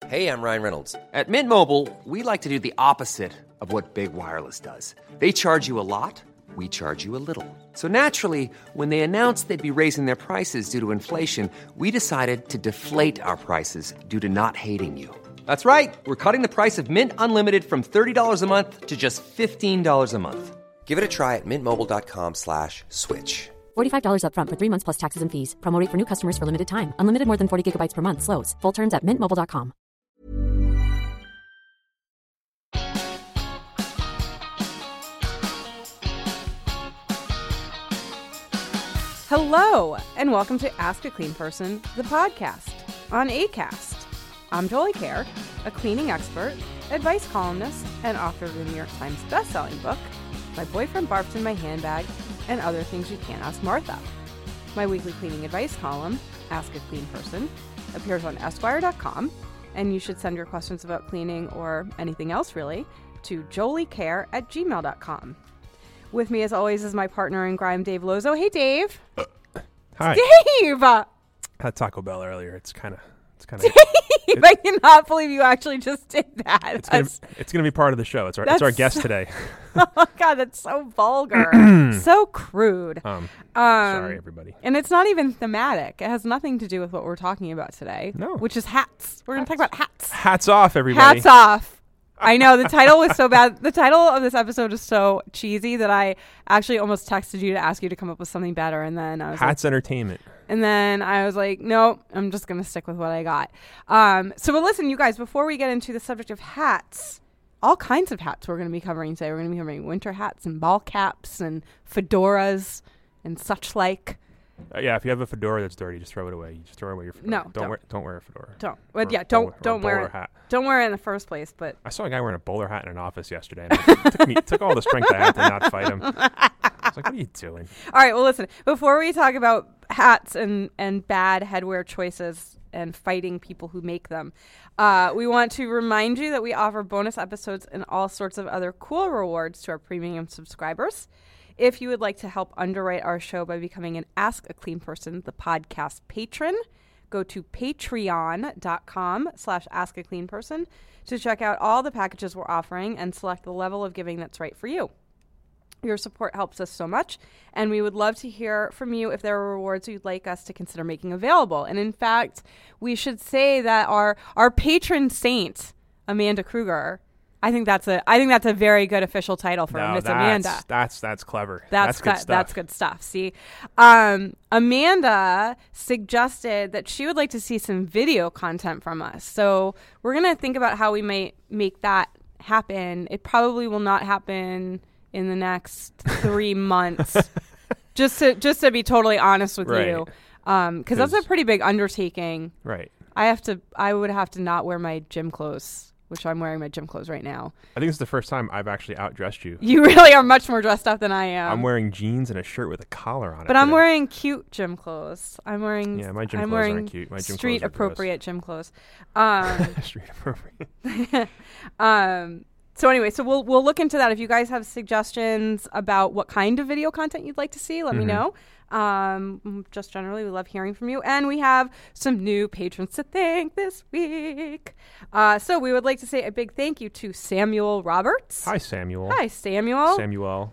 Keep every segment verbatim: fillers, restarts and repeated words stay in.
Hey, I'm Ryan Reynolds. At Mint Mobile, we like to do the opposite of what Big Wireless does. They charge you a lot, we charge you a little. So naturally, when they announced they'd be raising their prices due to inflation, we decided to deflate our prices due to not hating you. That's right. We're cutting the price of Mint Unlimited from thirty dollars a month to just fifteen dollars a month. Give it a try at mintmobile.com slash switch. forty-five dollars up front for three months plus taxes and fees. Promo rate for new customers for limited time. Unlimited more than forty gigabytes per month. Slows full terms at mint mobile dot com. Hello, and welcome to Ask a Clean Person, the podcast on Acast. I'm Jolie Kerr, a cleaning expert, advice columnist, and author of the New York Times bestselling book, My Boyfriend Barfed in My Handbag, and Other Things You Can't Ask Martha. My weekly cleaning advice column, Ask a Clean Person, appears on Esquire dot com, and you should send your questions about cleaning or anything else really to joliecare at gmail dot com. With me, as always, is my partner in crime, Dave Lozo. Hey, Dave. Uh, hi. Dave! Had Taco Bell earlier. It's kind of, it's kind of. Dave, I cannot believe you actually just did that. It's gonna, it's gonna be part of the show. It's our, it's our guest today. Oh my God, that's so vulgar, so crude. Um, um, sorry, everybody. And it's not even thematic. It has nothing to do with what we're talking about today. No, which is hats. We're gonna talk about hats. Hats off, everybody. Hats off. I know the title was so bad. The title of this episode is so cheesy that I actually almost texted you to ask you to come up with something better, and then I was Hats like, Entertainment. And then I was like, no, I'm just gonna stick with what I got. Um, so, but listen, you guys, before we get into the subject of hats, all kinds of hats we're gonna be covering today. We're gonna be covering winter hats and ball caps and fedoras and such like. Uh, yeah, if you have a fedora that's dirty, just throw it away. You just throw away your fedora. No, don't, don't wear don't wear a fedora. Don't. Well, or yeah, don't bowler, don't wear it. Hat. Don't wear it in the first place. But I saw a guy wearing a bowler hat in an office yesterday. And it took me took all the strength I had to not fight him. I was like, "What are you doing?" All right. Well, listen. Before we talk about hats and and bad headwear choices and fighting people who make them, uh, we want to remind you that we offer bonus episodes and all sorts of other cool rewards to our premium subscribers. If you would like to help underwrite our show by becoming an Ask a Clean Person, the podcast patron, go to patreon.com slash Ask a Clean Person to check out all the packages we're offering and select the level of giving that's right for you. Your support helps us so much, and we would love to hear from you if there are rewards you'd like us to consider making available. And in fact, we should say that our our patron saint, Amanda Kruger, I think that's a I think that's a very good official title for no, Miss that's, Amanda. That's that's clever. That's, that's good good, stuff. That's good stuff. See, um, Amanda suggested that she would like to see some video content from us. So we're gonna think about how we might make that happen. It probably will not happen in the next three months. Just to just to be totally honest with right. you, um, because that's a pretty big undertaking. Right. I have to. I would have to not wear my gym clothes, which I'm wearing my gym clothes right now. I think it's the first time I've actually outdressed you. You really are much more dressed up than I am. I'm wearing jeans and a shirt with a collar on it. But I'm today. wearing cute gym clothes. I'm wearing yeah, my gym I'm clothes wearing aren't cute. My gym street clothes are appropriate gym clothes. Um, street appropriate. um, so anyway, so we'll we'll look into that. If you guys have suggestions about what kind of video content you'd like to see, let mm-hmm. me know. Um, just generally, we love hearing from you. And we have some new patrons to thank this week. Uh, so we would like to say a big thank you to Samuel Roberts. Hi, Samuel. Hi, Samuel. Samuel.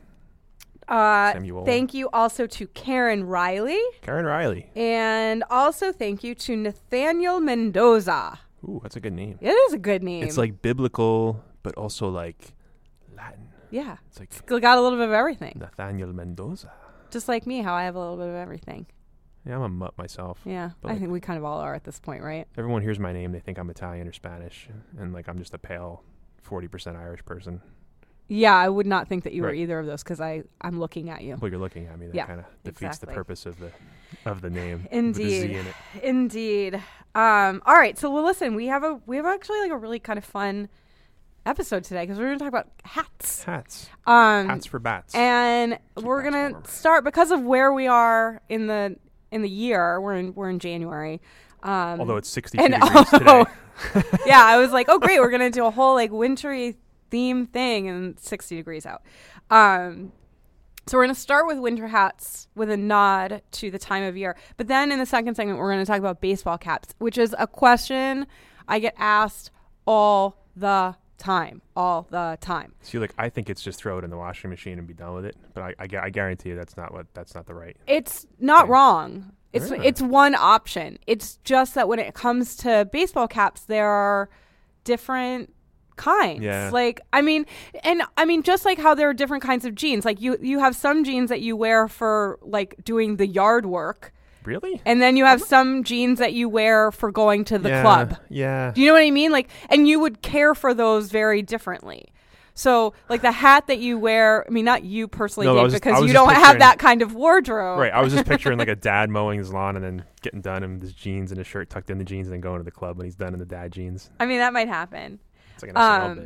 Uh, Samuel. Thank you also to Karen Riley. Karen Riley. And also thank you to Nathaniel Mendoza. Ooh, that's a good name. It is a good name. It's like biblical, but also like Latin. Yeah. It's like it's got a little bit of everything. Nathaniel Mendoza. Just like me, how I have a little bit of everything. Yeah, I'm a mutt myself. Yeah, I like, think we kind of all are at this point, right? Everyone hears my name, they think I'm Italian or Spanish, and like I'm just a pale forty percent Irish person. Yeah, I would not think that you right. were either of those because I I'm looking at you. Well, you're looking at me. That yeah, kind of defeats exactly. the purpose of the of the name. Indeed, in it. indeed. Um, all right, so well, listen, we have a we have actually like a really kind of fun episode today because we're going to talk about hats. Hats. Um, hats for bats. And Keep we're bats going warm. to start because of where we are in the in the year. We're in we're in January. Um, Although it's sixty-two and, degrees oh, today. Yeah, I was like, oh great, we're going to do a whole like wintry theme thing and sixty degrees out. Um, so we're going to start with winter hats with a nod to the time of year. But then in the second segment, we're going to talk about baseball caps, which is a question I get asked all the time, all the time. So you're like, I think it's just throw it in the washing machine and be done with it. But I, I, gu- I guarantee you that's not what that's not the right. It's not thing. wrong. It's Yeah. it's one option. It's just that when it comes to baseball caps, there are different kinds. Yeah. Like, I mean, and I mean, just like how there are different kinds of jeans. Like you, you have some jeans that you wear for like doing the yard work. Really? And then you have some jeans that you wear for going to the yeah, club. Yeah. Do you know what I mean? Like, and you would care for those very differently. So, like the hat that you wear, I mean, not you personally, No, I Dave, was just- I because was you just don't have picturing- that kind of wardrobe. Right. I was just picturing like a dad mowing his lawn and then getting done in his jeans and his shirt tucked in the jeans and then going to the club when he's done in the dad jeans. I mean, that might happen. It's like an S N L Um, bit.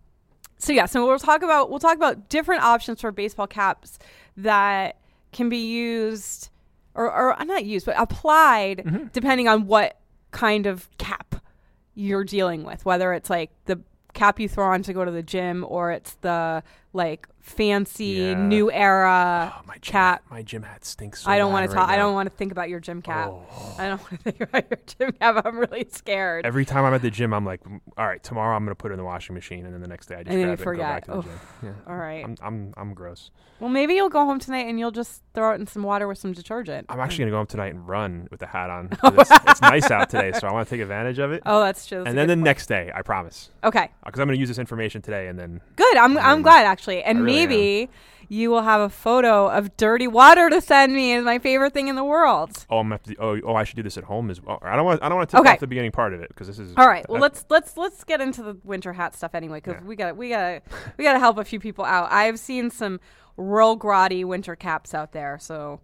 So yeah, so we'll talk about we'll talk about different options for baseball caps that can be used or or not used, but applied Mm-hmm. depending on what kind of cap you're dealing with, whether it's like the cap you throw on to go to the gym or it's the like fancy Yeah. new era Oh, my gym, cap. My gym hat stinks. So I don't want want to talk. I don't want to think about your gym cap. Oh. I don't want to think about your gym cap. I'm really scared. Every time I'm at the gym, I'm like, "Mm, all right, tomorrow I'm gonna put it in the washing machine, and then the next day I just And then grab you it and go back forget. to the Oof. gym. Yeah. All right. I'm I'm I'm gross. Well, maybe you'll go home tonight and you'll just throw it in some water with some detergent. I'm actually gonna go home tonight and run with the hat on. 'cause It's, it's nice out today, so I want to take advantage of it. Oh, that's true. That's a and then good the point. next day, I promise, Okay. because I'm gonna use this information today, and then Good. I'm I'm Um, glad actually. And I really maybe you will have a photo of dirty water to send me. Is my favorite thing in the world. oh, I'm gonna have to, oh oh I should do this at home as well. I don't want I don't want to tip Okay. off the beginning part of it because this is All right. Well, uh, let's let's let's get into the winter hat stuff anyway because Yeah. we got we got we got to help a few people out. I've seen some real grotty winter caps out there, so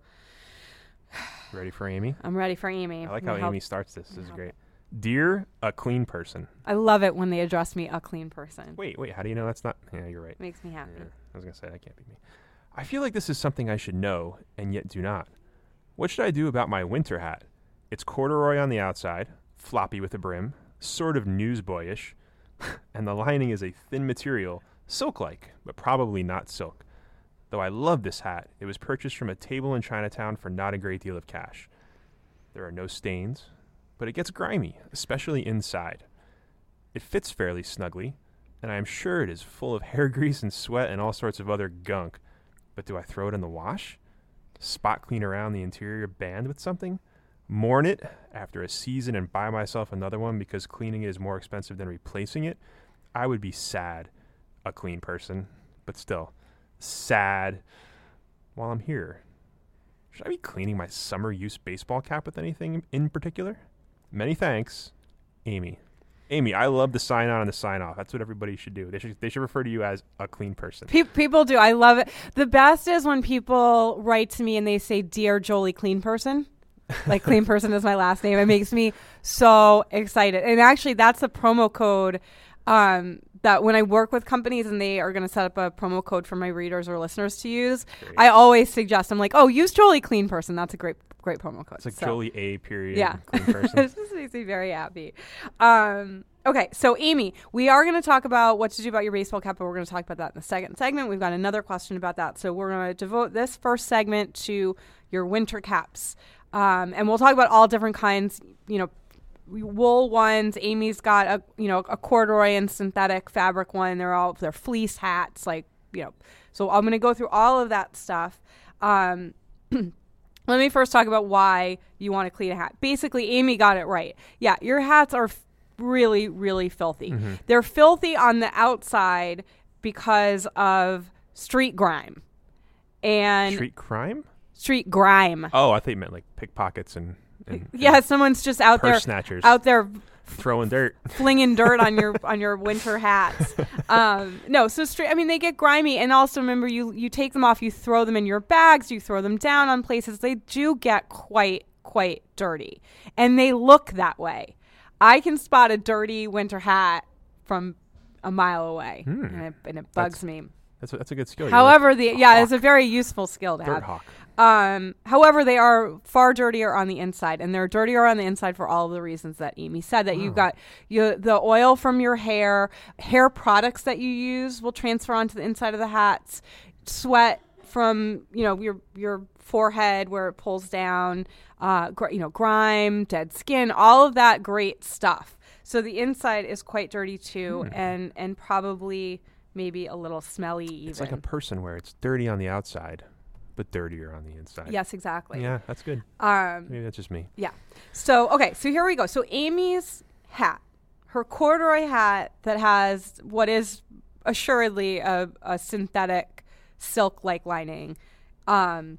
ready for Amy. I'm ready for Amy. I like I'm how gonna help- Amy starts this. This is great. Dear a clean person. I love it when they address me a clean person. Wait, wait. How do you know that's not? Yeah, you're right. Makes me happy. Yeah, I was gonna say that can't be me. I feel like this is something I should know and yet do not. What should I do about my winter hat? It's corduroy on the outside, floppy with a brim, sort of newsboyish, and the lining is a thin material, silk-like, but probably not silk. Though I love this hat, it was purchased from a table in Chinatown for not a great deal of cash. There are no stains, but it gets grimy, especially inside. It fits fairly snugly, and I am sure it is full of hair grease and sweat and all sorts of other gunk. But do I throw it in the wash? Spot clean around the interior band with something? Mourn it after a season and buy myself another one because cleaning it is more expensive than replacing it? I would be sad, a clean person, but still, sad while I'm here. Should I be cleaning my summer use baseball cap with anything in particular? Many thanks, Amy. Amy, I love the sign on and the sign off. That's what everybody should do. They should they should refer to you as a clean person. Pe- people do. I love it. The best is when people write to me and they say, "Dear Jolie, clean person." Like clean person is my last name. It makes me so excited. And actually, that's a promo code um, that when I work with companies and they are going to set up a promo code for my readers or listeners to use, Great. I always suggest, I'm like, oh, use Jolie clean person. That's a great, great promo code. It's like So- Jolie A period Yeah. clean person. This just makes me very happy. Um, okay, so Amy, we are going to talk about what to do about your baseball cap, but we're going to talk about that in the second segment. We've got another question about that. So we're going to devote this first segment to your winter caps. Um, and we'll talk about all different kinds, you know, wool ones. Amy's got a, you know, a corduroy and synthetic fabric one. They're all, they're fleece hats, like, you know, so I'm going to go through all of that stuff. Um, Let me first talk about why you want to clean a hat. Basically, Amy got it right. Yeah, your hats are f- really, really filthy. Mm-hmm. They're filthy on the outside because of street grime. And Street crime? street grime. Oh, I thought you meant like pickpockets and, and Yeah, someone's just out purse there snatchers out there throwing dirt. flinging dirt on your on your winter hats. Um, no, so straight. I mean, they get grimy, and also remember, you you take them off, you throw them in your bags, you throw them down on places. They do get quite quite dirty, and they look that way. I can spot a dirty winter hat from a mile away, Hmm. and, it, and it bugs That's- me. That's a, that's a good skill. You're However, like the a yeah, hawk. it's a very useful skill to Dirt have. hawk. Um, however, they are far dirtier on the inside, and they're dirtier on the inside for all of the reasons that Amy said. That you've got you, the oil from your hair, hair products that you use will transfer onto the inside of the hats, sweat from you know your your forehead where it pulls down, uh, gr- you know grime, dead skin, all of that great stuff. So the inside is quite dirty too, Hmm. and and probably maybe a little smelly even. It's like a person where it's dirty on the outside, but dirtier on the inside. Yes, exactly. Yeah, that's good. Um, Maybe that's just me. Yeah. So, okay, so here we go. So Amy's hat, her corduroy hat that has what is assuredly a, a synthetic silk-like lining, um,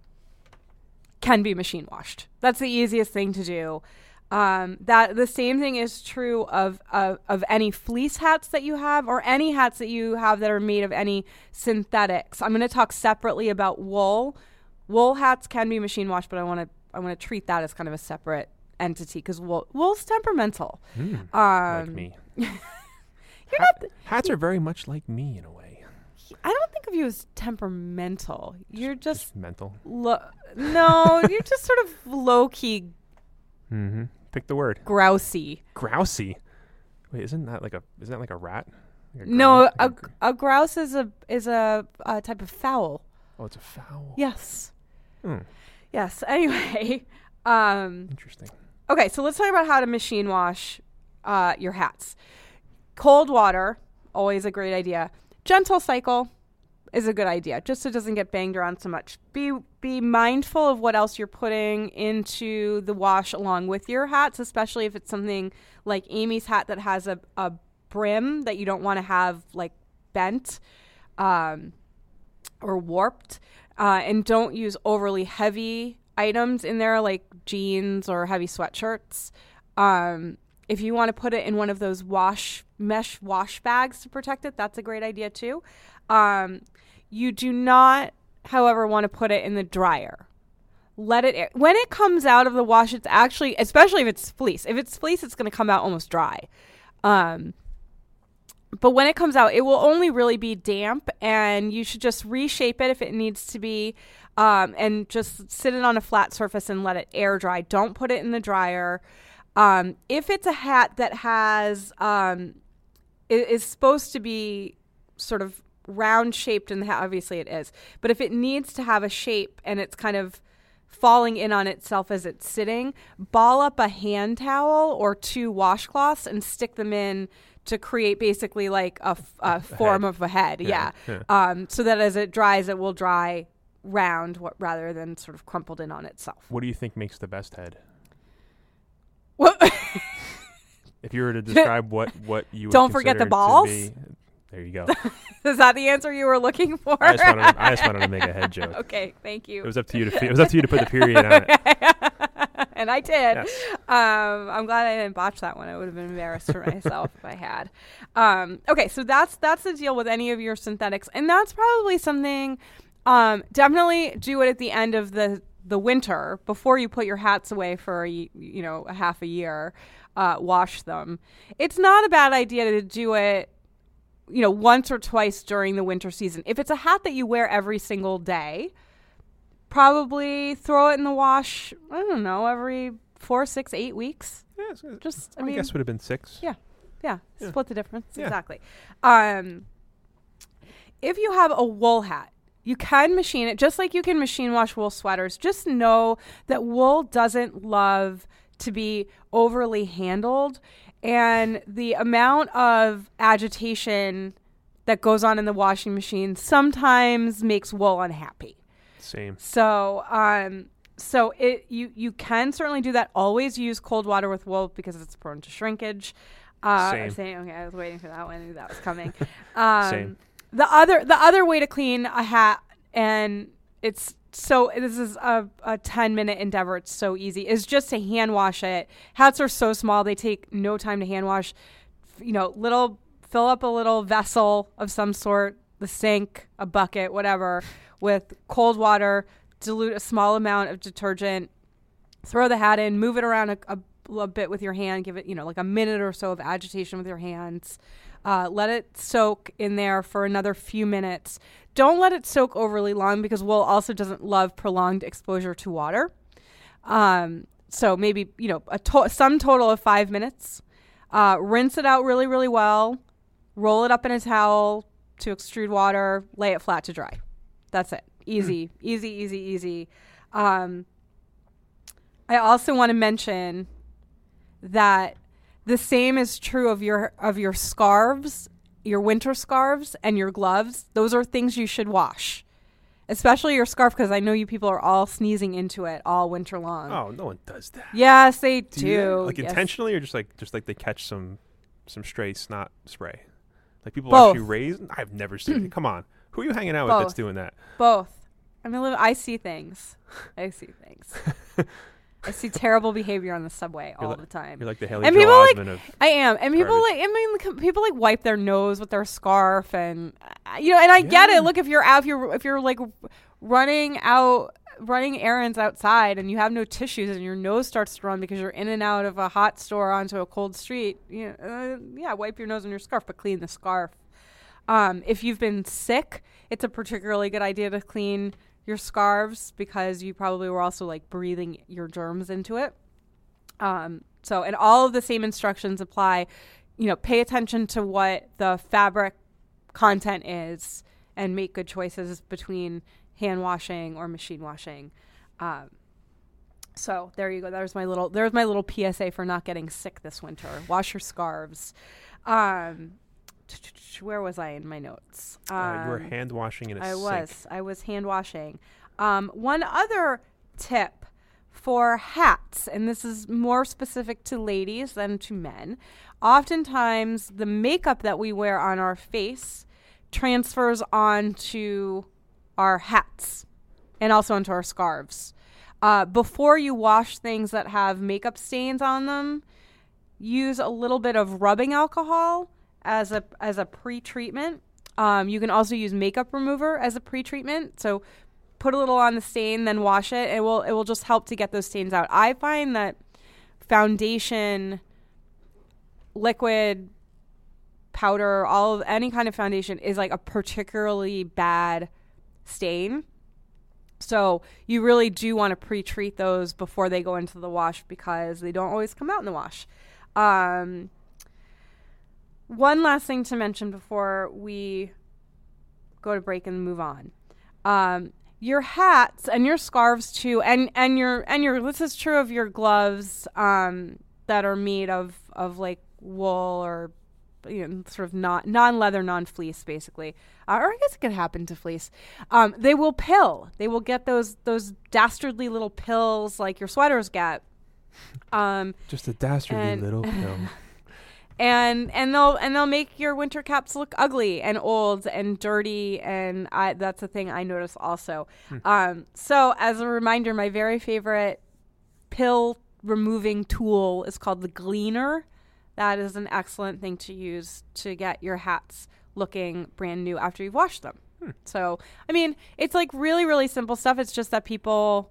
can be machine washed. That's the easiest thing to do. Um, that the same thing is true of, of of any fleece hats that you have, or any hats that you have that are made of any synthetics. I'm going to talk separately about wool. Wool hats can be machine washed, but I want to I want to treat that as kind of a separate entity because wool wool's temperamental. Mm, Um, like me. You're Hat- not. hats are very much like me in a way. I don't think of you as temperamental. You're just, Just mental. lo- no. You're just sort of low key Mm-hmm. Pick the word. grousey. Grousey. Wait, isn't that like a isn't that like a rat? Like a No, grouse? a, Like gr- a grouse is a is a, a type of fowl. oh, it's a fowl. Yes. Hmm. Yes. Anyway, um, Interesting. okay. So let's talk about how to machine wash uh, your hats. Cold water, always a great idea. Gentle cycle is a good idea, just so it doesn't get banged around so much. Be be mindful of what else you're putting into the wash along with your hats, especially if it's something like Amy's hat that has a, a brim that you don't want to have like bent um, or warped. Uh, and don't use overly heavy items in there like jeans or heavy sweatshirts. Um, if you want to put it in one of those wash mesh wash bags to protect it, that's a great idea too. Um, you do not, however, want to put it in the dryer. Let it air. When it comes out of the wash, it's actually, especially if it's fleece. If it's fleece, it's going to come out almost dry. Um, but when it comes out, it will only really be damp, and you should just reshape it if it needs to be, um, and just sit it on a flat surface and let it air dry. Don't put it in the dryer. Um, if it's a hat that has, um, it is supposed to be sort of round shaped in the hat, obviously it is, but if it needs to have a shape and it's kind of falling in on itself as it's sitting, ball up a hand towel or two washcloths and stick them in to create basically like a, f- a form head. of a head. Yeah. Yeah, Um, so that as it dries, it will dry round what, rather than sort of crumpled in on itself. What do you think makes the best head? Well, If you were to describe what what you would Don't forget the consider to balls? be- there you go. is that the answer you were looking for? I just wanted to, I just wanted to make a head joke. Okay, thank you. It was up to you to fi- it was up to you to put the period on it. And I did. Yes. Um, I'm glad I didn't botch that one. I would have been embarrassed for myself if I had. Um, okay, so that's that's the deal with any of your synthetics, and that's probably something. Um, definitely do it at the end of the the winter before you put your hats away for a, y- you know a half a year. Uh, wash them. It's not a bad idea to do it, you know, once or twice during the winter season. If it's a hat that you wear every single day, probably throw it in the wash, I don't know, every four, six, eight weeks. Yeah, so Just, I, I mean, guess would have been six. yeah, yeah, Yeah. split the difference. Yeah. Exactly. Um, if you have a wool hat, you can machine it just like you can machine wash wool sweaters. Just know that wool doesn't love to be overly handled, and the amount of agitation that goes on in the washing machine sometimes makes wool unhappy. Same. So, um, so it you you can certainly do that. Always use cold water with wool because it's prone to shrinkage. Uh, Same. Saying, okay, I was waiting for that one. I knew that was coming. Um, Same. The other the other way to clean a hat, and it's so this is a, a ten minute endeavor. It's so easy. Is just to hand wash it. Hats are so small; they take no time to hand wash. You know, little fill up a little vessel of some sort, the sink, a bucket, whatever, with cold water. Dilute a small amount of detergent. Throw the hat in. Move it around a, a, a bit with your hand. Give it, you know, like a minute or so of agitation with your hands. Uh, let it soak in there for another few minutes. Don't let it soak overly long because wool also doesn't love prolonged exposure to water. Um, so maybe, you know, a to- some total of five minutes. Uh, rinse it out really, really well. Roll it up in a towel to extrude water. Lay it flat to dry. That's it. Easy, easy, easy, easy. Um, I also want to mention that The same is true of your of your scarves, your winter scarves, and your gloves. Those are things you should wash, especially your scarf, because I know you people are all sneezing into it all winter long. Oh, no one does that. Yes, they do. Do you? Like Yes. intentionally, or just like just like they catch some some stray snot spray? Like people Both. actually raise. I've never seen it. Come on, who are you hanging out Both. with that's doing that? Both. I mean, I see things. I see things. I see terrible behavior on the subway You're all li- the time. You're like the Haley And Joel people like Osment of I am, and people garbage. like I mean, c- people like wipe their nose with their scarf, and uh, you know, and I get Yeah. it. Look, if you're out, if you're if you're like running out, running errands outside, and you have no tissues, and your nose starts to run because you're in and out of a hot store onto a cold street, you know, uh, yeah, wipe your nose on your scarf, but clean the scarf. Um, if you've been sick, it's a particularly good idea to clean your scarves because you probably were also like breathing your germs into it. Um, so, and all of the same instructions apply. You know, pay attention to what the fabric content is and make good choices between hand washing or machine washing. Um, so there you go. There's my little, there's my little P S A for not getting sick this winter. Wash your scarves. Um, where was I in my notes? Um, uh, you were hand washing in a I sink. was. I was hand washing. Um, one other tip for hats, and this is more specific to ladies than to men. Oftentimes, the makeup that we wear on our face transfers onto our hats and also onto our scarves. Uh, before you wash things that have makeup stains on them, use a little bit of rubbing alcohol as a as a pre-treatment. Um, you can also use makeup remover as a pre-treatment. So put a little on the stain, then wash it. It will it will just help to get those stains out. I find that foundation, liquid, powder, all of any kind of foundation is like a particularly bad stain. So you really do want to pre-treat those before they go into the wash because they don't always come out in the wash. Um, one last thing to mention before we go to break and move on. Um, your hats and your scarves too, and, and your and your this is true of your gloves um, that are made of, of like wool or you know, sort of not non-leather, non-fleece, basically, uh, or I guess it could happen to fleece. Um, they will pill. They will get those those dastardly little pills like your sweaters get. Um, Just a dastardly and- little pill. and and they'll and they'll make your winter caps look ugly and old and dirty, and I, that's a thing I notice also. Hmm. Um, so as a reminder, my very favorite pill removing tool is called the Gleaner. That is an excellent thing to use to get your hats looking brand new after you've washed them. Hmm. So, I mean, it's like really, really simple stuff. It's just that people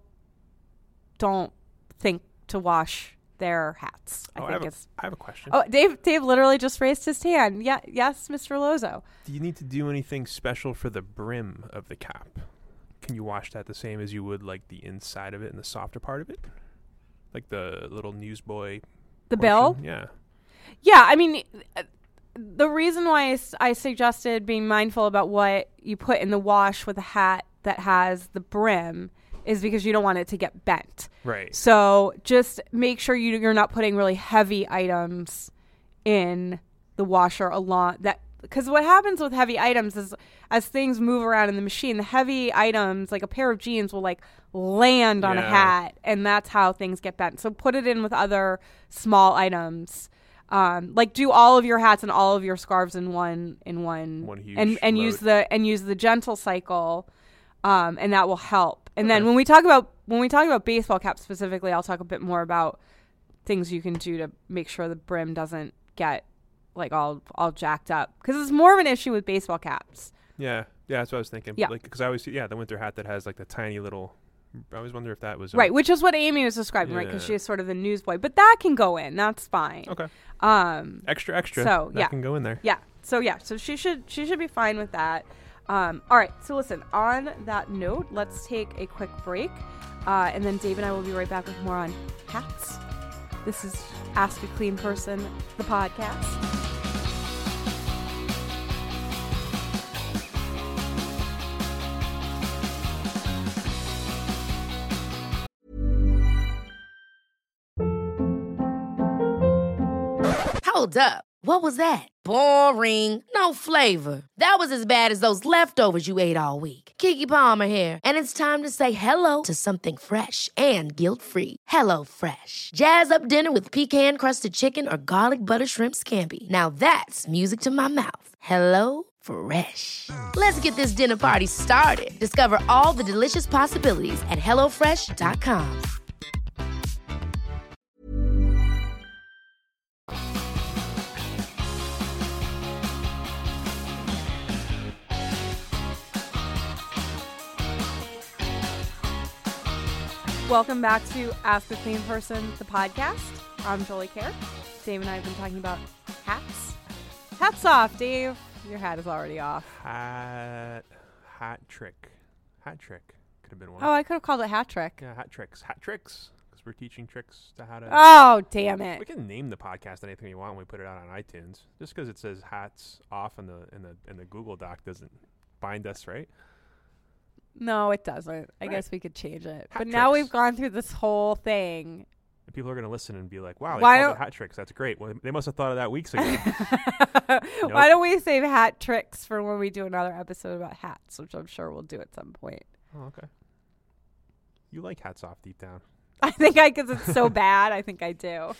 don't think to wash their hats. I Oh, I, think have a, it's. I have a question. Oh, Dave! Dave literally just raised his hand. Yeah, yes, Mister Lozo. Do you need to do anything special for the brim of the cap? Can you wash that the same as you would like the inside of it and the softer part of it? Like the little newsboy The portion? bill? Yeah. Yeah, I mean, uh, the reason why I, s- I suggested being mindful about what you put in the wash with a hat that has the brim is because you don't want it to get bent. Right. So just make sure you, you're not putting really heavy items in the washer along that. Because what happens with heavy items is as things move around in the machine, the heavy items, like a pair of jeans, will like land on a Yeah. hat, and that's how things get bent. So put it in with other small items. Um, like do all of your hats and all of your scarves in one in one, One huge and and load. use the and use the gentle cycle, um, and that will help. And then Okay. when we talk about when we talk about baseball caps specifically, I'll talk a bit more about things you can do to make sure the brim doesn't get like all all jacked up, because it's more of an issue with baseball caps. Yeah. Yeah, that's what I was thinking. Yeah. Like, because I always see, yeah, the winter hat that has like the tiny little. I always wonder if that was. a- Right, which is what Amy was describing, right? Because Yeah. she is sort of the newsboy. But that can go in. That's fine. Okay. Um, Extra, extra. So, that yeah. can go in there. yeah. So yeah. So she should she should be fine with that. Um, all right. So listen. On that note, let's take a quick break, uh, and then Dave and I will be right back with more on hats. This is Ask a Clean Person, the podcast. Hold up. What was that? Boring. No flavor. That was as bad as those leftovers you ate all week. Keke Palmer here, and it's time to say hello to something fresh and guilt-free. Hello Fresh. Jazz up dinner with pecan-crusted chicken or garlic butter shrimp scampi. Now that's music to my mouth. Hello Fresh. Let's get this dinner party started. Discover all the delicious possibilities at hello fresh dot com. Welcome back to Ask a Clean Person, the podcast. I'm Jolie Kerr. Dave and I have been talking about hats. Hats off, Dave. Your hat is already off. Hat, hat trick. Hat trick. Could have been one. Oh, I could have called it hat trick. Yeah, hat tricks. Hat tricks. Because we're teaching tricks to how to... Oh, damn it. We can name the podcast anything we want when we put it out on iTunes. Just because it says hats off in the in the in the Google Doc doesn't bind us, right? No, it doesn't. I Right. guess we could change it. Hat but now tricks. we've gone through this whole thing. And people are going to listen and be like, wow, they Why called don't- it hat tricks. That's great. Well, they must have thought of that weeks ago. Why don't we save hat tricks for when we do another episode about hats, which I'm sure we'll do at some point. Oh, okay. You like hats off deep down. I think I, because it's so bad, I think I do.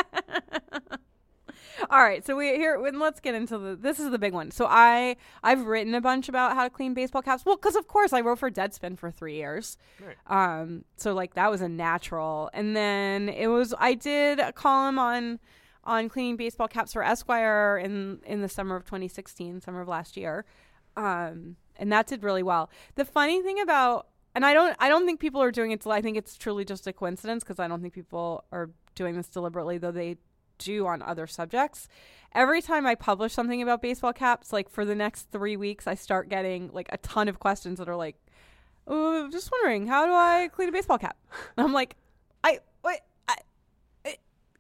All right, so we here. When let's get into the. This is the big one. So I I've written a bunch about how to clean baseball caps. Well, because of course I wrote for Deadspin for three years. Right. Um. So like that was a natural, and then it was I did a column on on cleaning baseball caps for Esquire in in the summer of twenty sixteen, summer of last year. Um. And that did really well. The funny thing about and I don't I don't think people are doing it. To, I think it's truly just a coincidence because I don't think people are doing this deliberately, though they do on other subjects. Every time I publish something about baseball caps, like for the next three weeks, I start getting like a ton of questions that are like, "Oh, just wondering, how do I clean a baseball cap?" And I'm like, I wait, I, I,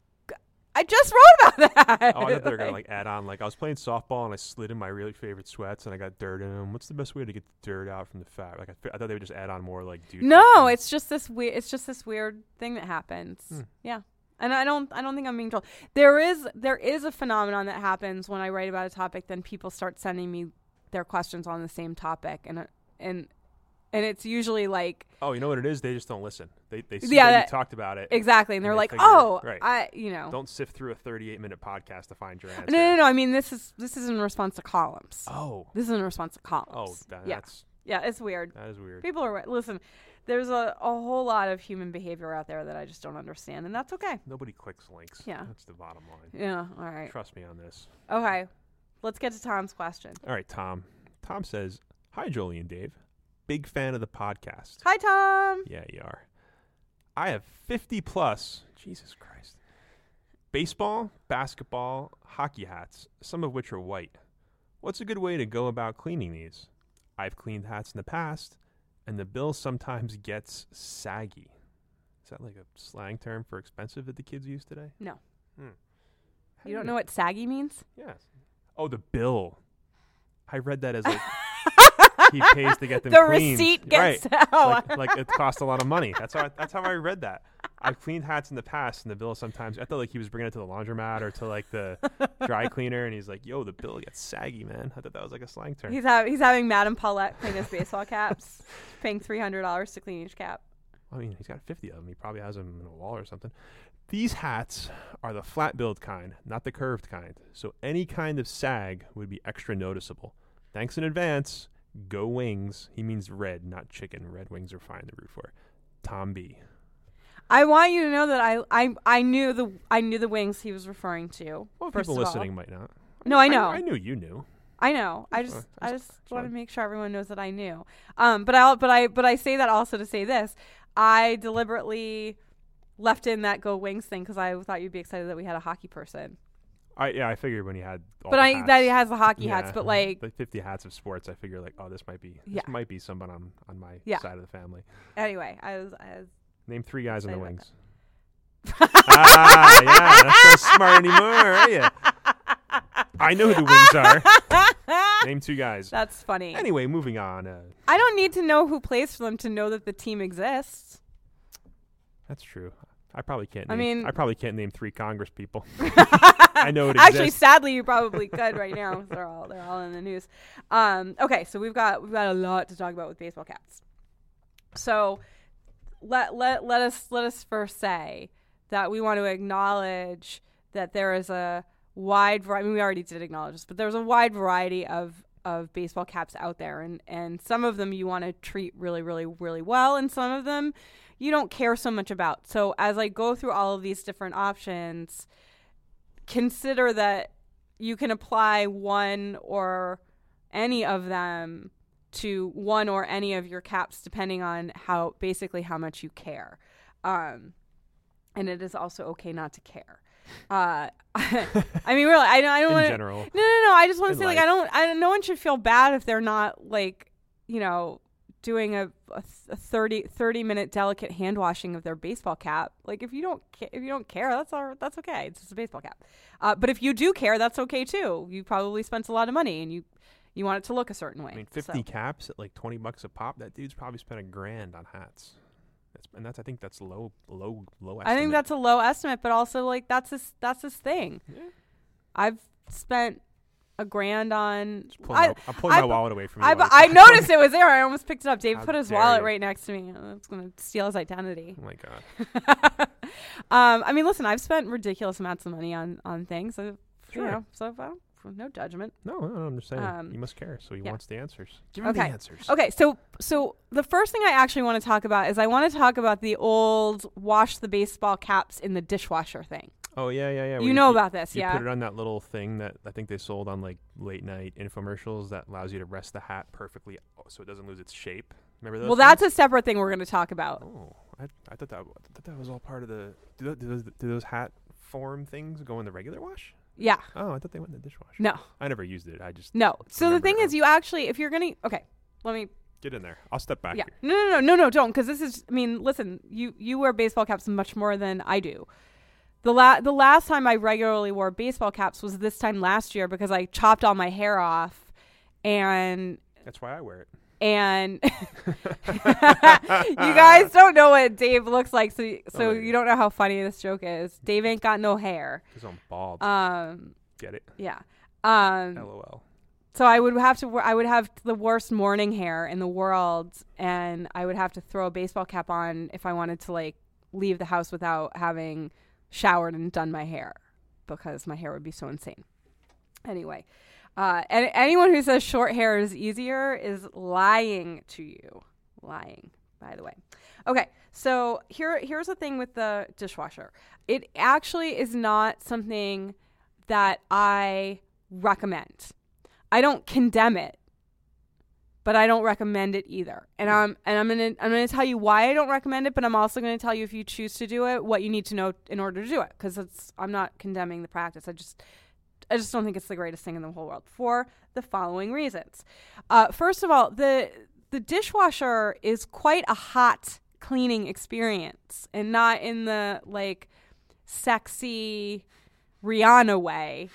I just wrote about that. Oh, I thought they were going to like add on, like I was playing softball and I slid in my really favorite sweats and I got dirt in them. What's the best way to get the dirt out from the fat? Like I, I thought they would just add on more like dude. No, questions. it's just this weird. It's just this weird thing that happens. Hmm. Yeah. And I don't, I don't think I'm being trolled. There is, there is a phenomenon that happens when I write about a topic. Then people start sending me their questions on the same topic, and uh, and and it's usually like, Oh, you know what it is? They just don't listen. They they see Yeah, that that- you talked about it exactly, and they're they like, figure- oh, right. I, you know, Don't sift through a thirty-eight minute podcast to find your answer. no, no, no. I mean, this is this is in response to columns. Oh, This is in response to oh, columns. that, yeah, that's yeah, it's weird. that is weird. People are listen. There's a, a whole lot of human behavior out there that I just don't understand, and that's okay. Nobody clicks links. Yeah. That's the bottom line. Yeah. All right. Trust me on this. Okay. Let's get to Tom's question. All right, Tom. Tom says, "Hi, Jolie and Dave. Big fan of the podcast." Hi, Tom. Yeah, you are. I have fifty plus, Jesus Christ, baseball, basketball, hockey hats, some of which are white. What's a good way to go about cleaning these? I've cleaned hats in the past, and the bill sometimes gets saggy. Is that like a slang term for expensive that the kids use today? No. Hmm. How You do don't know what saggy means? Yes. Oh, the bill. I read that as like he pays to get them The cleaned. receipt gets right. out. Like, like it costs a lot of money. That's how I, that's how I read that. I've cleaned hats in the past, and the bill sometimes I thought like he was bringing it to the laundromat or to like the dry cleaner, and he's like, "Yo, the bill gets saggy, man." I thought that was like a slang term. He's ha- he's having Madame Paulette clean his baseball caps, paying three hundred dollars to clean each cap. I mean, he's got fifty of them. He probably has them in a wall or something. These hats are the flat billed kind, not the curved kind. So any kind of sag would be extra noticeable. Thanks in advance. Go Wings. He means red, not chicken. Red Wings are fine to root for. Tom B. I want you to know that I, I I knew the I knew the wings he was referring to. Well, first people of all. listening might not. No, I know. I, knew you knew. I know. I That's just fine. I That's- just that's want to fine. make sure everyone knows that I knew. Um, but I but I but I say that also to say this. I deliberately left in that Go Wings thing because I thought you'd be excited that we had a hockey person. I yeah, I figured when he had all But the I hats, that he has the hockey yeah, hats. But like the fifty hats of sports, I figure like, oh, this might be this Yeah. might be someone on on my Yeah. side of the family. anyway, I was I was Name three guys in the Excited about wings. ah, yeah, not so smart anymore, are you? I know who the wings are. Name two guys. that's funny. Anyway, moving on. Uh, I don't need to know who plays for them to know that the team exists. that's true. I probably can't. I Name, mean- I probably can't name three Congress people. I know it Actually, exists. sadly, you probably could right now. They're all they're all in the news. Um, okay, so we've got we've got a lot to talk about with baseball caps. So let let let us let us first say that we want to acknowledge that there is a wide variety. I mean, we already did acknowledge this, but there's a wide variety of of baseball caps out there, and and some of them you want to treat really really really well, and some of them you don't care so much about. So as I go through all of these different options, consider that you can apply one or any of them to one or any of your caps depending on how basically how much you care. Um, and it is also okay not to care. Uh, I mean, really, I, I don't In want general. No, no, no. I just want to In say, like, life. I don't, I don't, no one should feel bad if they're not, like, you know, doing a, a, a thirty, thirty minute delicate hand washing of their baseball cap. Like, if you don't, ca- if you don't care, that's all, that's okay. It's just a baseball cap. Uh, but if you do care, that's okay too. You probably spent a lot of money and you, you want it to look a certain way. I mean, fifty So- caps at like twenty bucks a pop. That dude's probably spent a grand on hats. That's, and that's I think that's low, low, low. Estimate. I think that's a low estimate, but also like that's his, that's his thing. Yeah. I've spent a grand on. Pull I, my, I'm pulling I- my wallet away from you. I, while I you're noticed it was there. I almost picked it up. Dave How put his dare wallet you. right next to me. It's going to steal his identity. Oh my god. um, I mean, listen, I've spent ridiculous amounts of money on on things. So, Sure. You know, so I don't, no judgment. No, no, no, I'm just saying. Um, he must care, so he yeah. wants the answers. Give him Okay. the answers. Okay, so so the first thing I actually want to talk about is I want to talk about the old wash the baseball caps in the dishwasher thing. Oh yeah, yeah, yeah. You know about this, you yeah? put it on that little thing that I think they sold on like late night infomercials that allows you to rest the hat perfectly so it doesn't lose its shape. Remember those? Well, that's a separate thing we're going to talk about. Oh, I, I thought that I thought that was all part of the. Do those, do those do those hat form things go in the regular wash? Yeah. Oh, I thought they went in the dishwasher. No. I never used it. I just No. So the remembered thing it is, wrong. you actually, if you're going to, okay, let me Get in there. I'll step back Yeah. here. No, no, no, no, no, don't. Because this is, I mean, listen, you, you wear baseball caps much more than I do. The la- the last time I regularly wore baseball caps was this time last year because I chopped all my hair off and, That's why I wear it. and you guys don't know what Dave looks like. So, so Oh, you yeah. don't know how funny this joke is. Dave ain't got no hair. Because I'm bald. Um, Get it? yeah. Um, LOL. So I would have to. wear- I would have the worst morning hair in the world, and I would have to throw a baseball cap on if I wanted to like leave the house without having showered and done my hair, because my hair would be so insane. Anyway, uh, and anyone who says short hair is easier is lying to you. Lying, by the way. Okay, so here here's the thing with the dishwasher. It actually is not something that I recommend. I don't condemn it, but I don't recommend it either. And I'm and I'm gonna I'm gonna tell you why I don't recommend it, but I'm also gonna tell you if you choose to do it, what you need to know in order to do it. Because it's I'm not condemning the practice. I just I just don't think it's the greatest thing in the whole world for the following reasons. Uh, first of all, the the dishwasher is quite a hot cleaning experience, and not in the like sexy Rihanna way.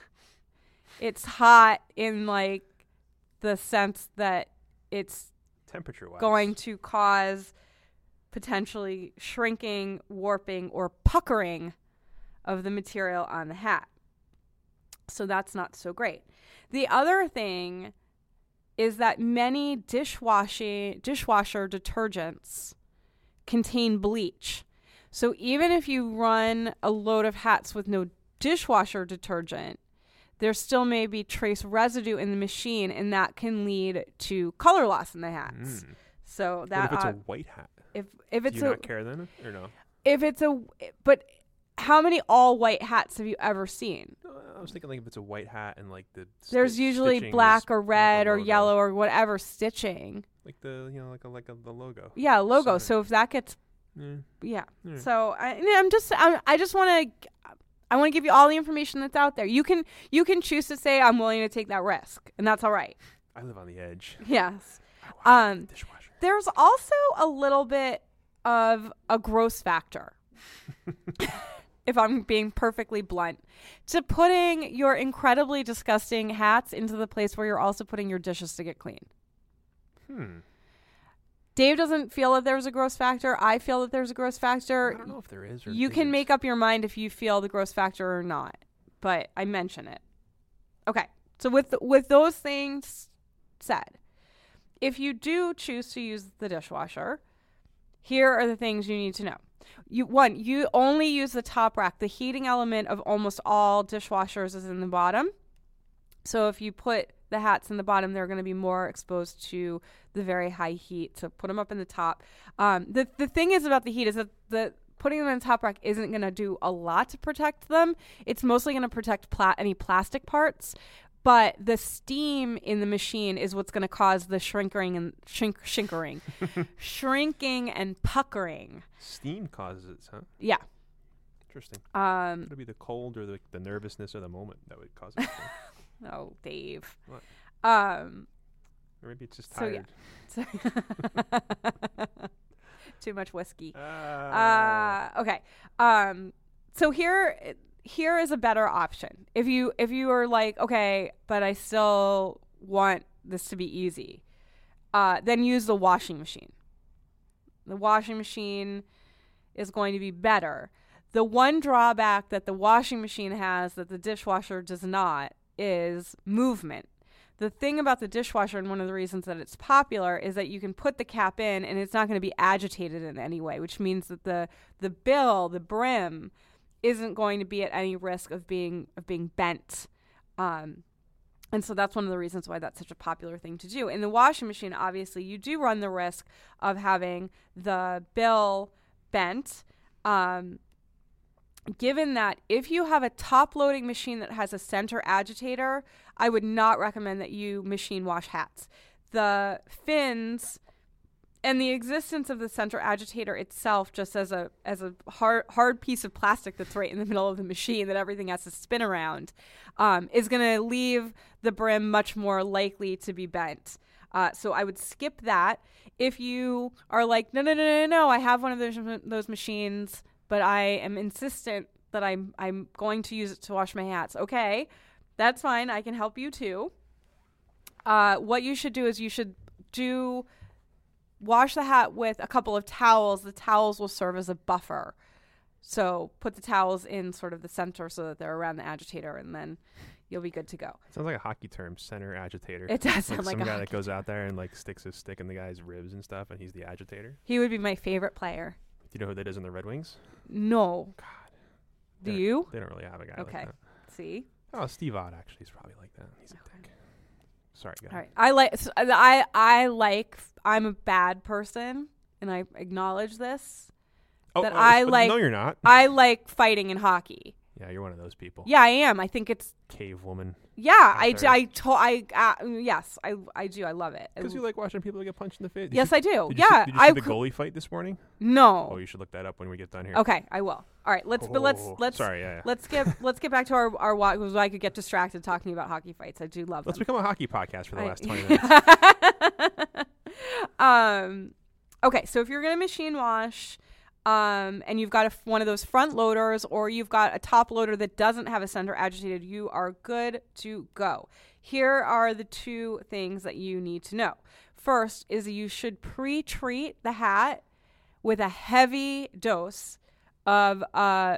It's hot in like the sense that it's Temperature wise. going to cause potentially shrinking, warping, or puckering of the material on the hat. So that's not so great. The other thing is that many dishwashing dishwasher detergents contain bleach. So even if you run a load of hats with no dishwasher detergent, there still may be trace residue in the machine, and that can lead to color loss in the hats. Mm. So What that if it's uh, a white hat? if if Do it's you a not care then, or no? if it's a but how many all white hats have you ever seen? No, I was thinking like if it's a white hat and like the There's sti- usually stitching black is or like a red or logo. yellow or whatever stitching. like the you know like a like a the logo. Yeah, logo. Sorry. So if that gets Yeah. yeah. Yeah. So I, I'm just I, I just want to I want to give you all the information that's out there. You can you can choose to say I'm willing to take that risk, and that's all right. I live on the edge. Yes. I wash Um, the dishwasher. There's also a little bit of a gross factor, if I'm being perfectly blunt, to putting your incredibly disgusting hats into the place where you're also putting your dishes to get clean. Hmm. Dave doesn't feel that there's a gross factor. I feel that there's a gross factor. I don't know if there is or You can isn't. make up your mind if you feel the gross factor or not, but I mention it. Okay, so with with those things said, if you do choose to use the dishwasher, here are the things you need to know. You one, you only use the top rack. The heating element of almost all dishwashers is in the bottom. So if you put the hats in the bottom, they're going to be more exposed to the very high heat. So put them up in the top. Um, the the thing is about the heat is that the putting them in the top rack isn't going to do a lot to protect them. It's mostly going to protect pla- any plastic parts. But the steam in the machine is what's going to cause the shrinkering and shrink, shinkering, shrinking and puckering. Steam causes it, huh? Yeah. Interesting. Um. Could it be the cold or the, the nervousness of the moment that would cause it? Oh, Dave. What? Um. Or maybe it's just So, yeah. tired. So too much whiskey. Uh, Uh. Okay. Um. So here. Here is a better option. If you if you are like, okay, but I still want this to be easy, uh, then use the washing machine. The washing machine is going to be better. The one drawback that the washing machine has that the dishwasher does not is movement. The thing about the dishwasher, and one of the reasons that it's popular, is that you can put the cap in and it's not going to be agitated in any way, which means that the the bill, the brim, isn't going to be at any risk of being of being bent. Um, and so that's one of the reasons why that's such a popular thing to do. In the washing machine, obviously, you do run the risk of having the bill bent. Um, given that if you have a top-loading machine that has a center agitator, I would not recommend that you machine wash hats. The fins and the existence of the center agitator itself, just as a as a hard hard piece of plastic that's right in the middle of the machine that everything has to spin around, um, is going to leave the brim much more likely to be bent. Uh, so I would skip that. If you are like, no, no, no, no, no, I have one of those those machines, but I am insistent that I'm I'm going to use it to wash my hats. Okay, that's fine. I can help you too. Uh, what you should do is you should do. Wash the hat with a couple of towels. The towels will serve as a buffer. So put the towels in sort of the center so that they're around the agitator, and then you'll be good to go. Sounds like a hockey term, center agitator. It does like sound like some a guy hockey that goes out there and like sticks his stick in the guy's ribs and stuff, and he's the agitator. He would be my favorite player. Do you know who that is in the Red Wings? No. God. Do They're- you? They don't really have a guy Okay. like that. See? Oh, Steve Ott actually is probably like that. He's a dick. Sorry, guys. All right. I like so I I like I'm a bad person, and I acknowledge this. Oh, that oh, I but like No, you're not. I like fighting in hockey. Yeah, you're one of those people. Yeah, I am. I think it's Cave woman. yeah, I, there. I, to, I uh, yes, I I do. I love it. Because you like watching people get punched in the face. Did Yes, you, I do. Did you Yeah, see, did you I see the cou- goalie fight this morning? No. Oh, you should look that up when we get done here. Okay, I will. All right, let's but let's Oh, let's sorry, yeah, yeah. let's get let's get back to our our walk because I could get distracted talking about hockey fights. I do love Let's them. become a hockey podcast for the I- last twenty minutes. um, okay, so if you're gonna machine wash, um, and you've got a, one of those front loaders, or you've got a top loader that doesn't have a center agitated, you are good to go. Here are the two things that you need to know. First is you should pre-treat the hat with a heavy dose of uh,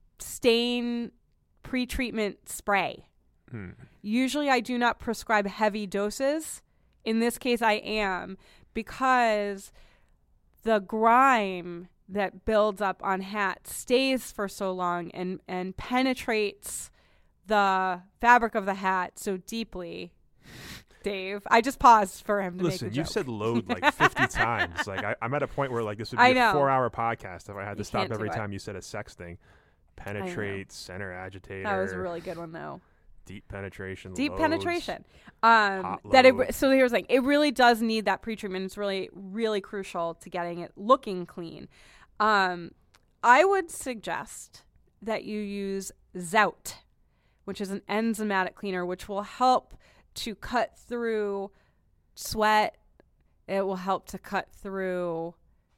stain pre-treatment spray. Hmm. Usually I do not prescribe heavy doses. In this case, I am, because the grime that builds up on hats stays for so long and, and penetrates the fabric of the hat so deeply. Dave, I just paused for him to Listen, make a you joke. said load like fifty times. Like I, I'm at a point where like this would be I a know. four-hour podcast if I had to You stop can't every do it. time you said a sex thing. Penetrate, center agitator. That was a really good one, though. Deep penetration. Deep loads. penetration. Um, Hot that it, load. so here's the thing. It really does need that pre-treatment. It's really, really crucial to getting it looking clean. Um, I would suggest that you use Zout, which is an enzymatic cleaner, which will help to cut through sweat. It will help to cut through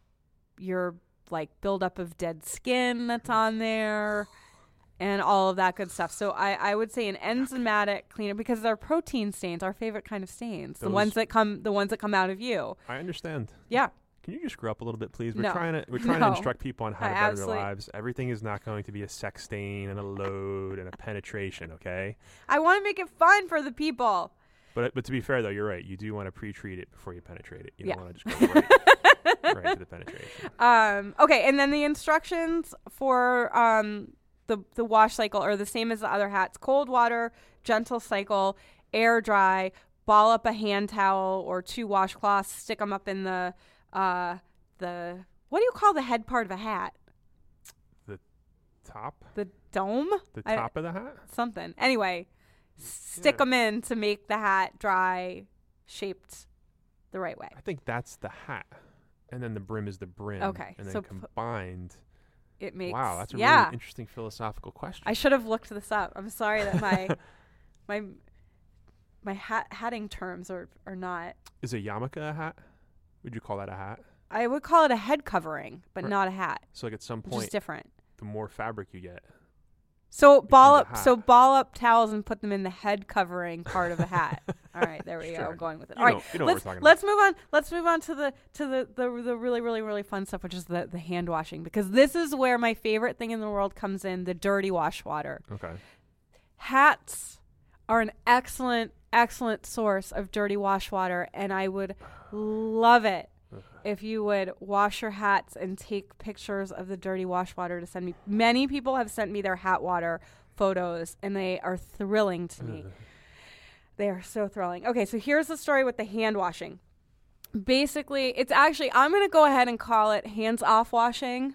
your like buildup of dead skin that's on there and all of that good stuff. So I, I would say an enzymatic cleaner, because they're protein stains, our favorite kind of stains, the Those- ones that come the ones that come out of you. I understand. Yeah. Can you just grow up a little bit, please? We're No. trying to we're trying No. to instruct people on how I to better absolutely- their lives. Everything is not going to be a sex stain and a load and a penetration, okay? I want to make it fun for the people. But but to be fair though, you're right. You do want to pre-treat it before you penetrate it. You Yeah. don't want to just go right, right to the penetration. Um, okay, and then the instructions for um, the the wash cycle are the same as the other hats: cold water, gentle cycle, air dry. Ball up a hand towel or two washcloths, stick them up in the uh, the what do you call the head part of a hat? The top, The dome? the I- top of the hat. something. Anyway, stick Yeah. them in to make the hat dry, shaped the right way. I think that's the hat, and then the brim is the brim. Okay, and then so pu- combined. It makes Wow, that's a yeah. really interesting philosophical question. I should have looked this up. I'm sorry that my my my hat hatting terms are are not. Is a yarmulke a hat? Would you call that a hat? I would call it a head covering, but Right. not a hat, So like at some which is point, different. the more fabric you get. So ball becomes a up, so hat. ball up towels and put them in the head covering part of a hat. All right, there we go. Sure. I'm going with it. You All right, know- you know what let's we're talking let's move on. Let's move on to the to the, the the really really really fun stuff, which is the the hand washing, because this is where my favorite thing in the world comes in: the dirty wash water. Okay. Hats are an excellent excellent source of dirty wash water, and I would love it if you would wash your hats and take pictures of the dirty wash water to send me. Many people have sent me their hat water photos, and they are thrilling to me. They are so thrilling. Okay, so here's the story with the hand washing. Basically, it's actually, I'm going to go ahead and call it hands off washing,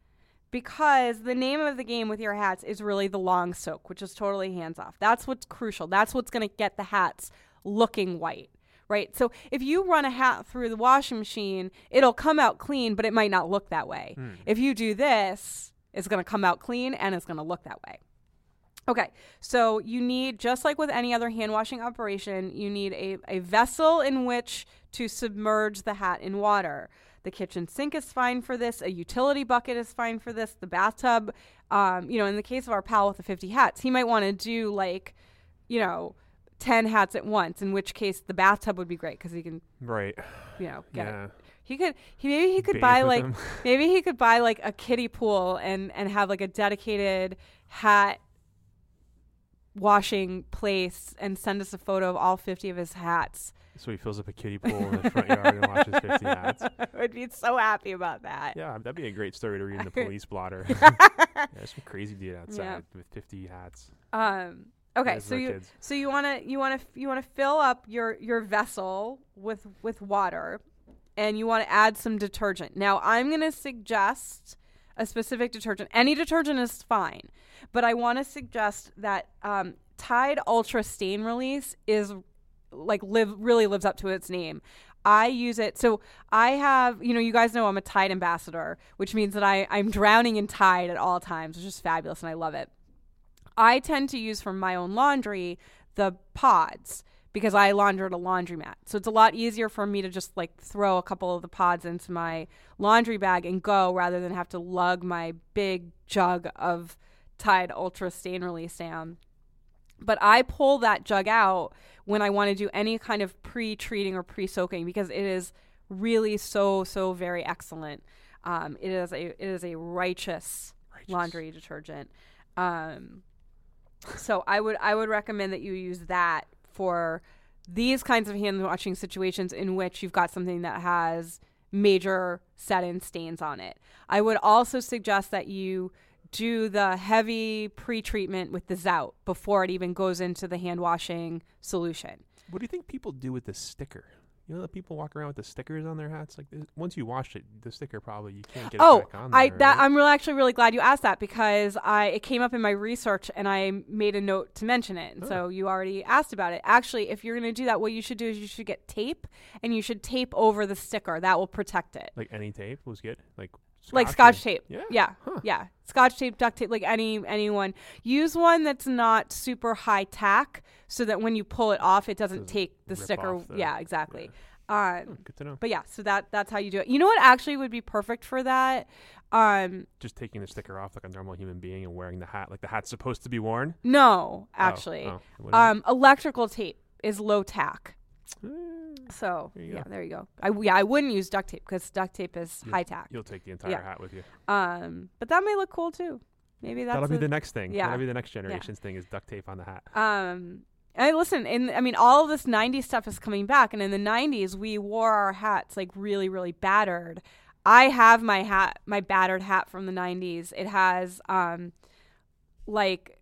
because the name of the game with your hats is really the long soak, which is totally hands off. That's what's crucial. That's what's going to get the hats looking white, right? So if you run a hat through the washing machine, it'll come out clean, but it might not look that way. Mm. If you do this, it's going to come out clean and it's going to look that way. Okay, so you need, just like with any other hand washing operation, you need a, a vessel in which to submerge the hat in water. The kitchen sink is fine for this. A utility bucket is fine for this. The bathtub, um, you know, in the case of our pal with the fifty hats, he might want to do like, you know, ten hats at once, in which case the bathtub would be great because he can, Right. you know, get Yeah. it. He could, he maybe he could Bathe buy with like, them. maybe he could buy like a kiddie pool and, and have like a dedicated hat washing place and send us a photo of all fifty of his hats. So he fills up a kiddie pool in the front yard and watches fifty hats. I would be so happy about that. Yeah, that'd be a great story to read in the police blotter. Yeah, there's some crazy dude outside Yeah. with fifty hats. Um. Okay, Guys so are you kids. so you want to you want to you want to fill up your your vessel with with water, and you want to add some detergent. Now, I'm going to suggest a specific detergent. Any detergent is fine, but I want to suggest that um, Tide Ultra Stain Release is like live really lives up to its name. I use it. So I have, you know, you guys know I'm a Tide ambassador, which means that I, I'm drowning in Tide at all times, which is fabulous, and I love it. I tend to use for my own laundry the pods because I launder at a laundromat. So it's a lot easier for me to just like throw a couple of the pods into my laundry bag and go, rather than have to lug my big jug of Tide Ultra Stain Release down. But I pull that jug out when I want to do any kind of pre-treating or pre-soaking, because it is really so, so very excellent. Um, it is a it is a righteous, Righteous. laundry detergent. Um, so I would I would recommend that you use that for these kinds of hand washing situations in which you've got something that has major set-in stains on it. I would also suggest that you do the heavy pre-treatment with the Zout before it even goes into the hand washing solution. What do you think people do with the sticker? You know that people walk around with the stickers on their hats? Like this, once you wash it, the sticker probably you can't get Oh, it back on there. I that right? I'm really actually really glad you asked that, because I it came up in my research and I made a note to mention it. And Oh. so you already asked about it. Actually, if you're going to do that, what you should do is you should get tape, and you should tape over the sticker. That will protect it. Like any tape was good. Like Like or- scotch tape. Yeah. Yeah. Huh. Yeah. Scotch tape, duct tape, like any anyone. Use one that's not super high tack, so that when you pull it off, it doesn't, Doesn't take the rip sticker. off the- yeah, exactly. Um, Oh, good to know. but yeah, so that that's how you do it. You know what actually would be perfect for that? Um, Just taking the sticker off like a normal human being and wearing the hat like the hat's supposed to be worn. no, actually. oh, what is it? Um, electrical tape is low tack. Eh, So There you yeah, go. there you go. I yeah, I wouldn't use duct tape because duct tape is You'll- high tack. You'll take the entire Yeah. hat with you. Um, but that may look cool too. Maybe that's That'll be a- the next thing. yeah. That'll be the next generation's thing is duct tape on the hat. Um, and listen, in I mean, all of this nineties stuff is coming back, and in the nineties, we wore our hats like really, really battered. I have my hat, my battered hat from the nineties. It has um, like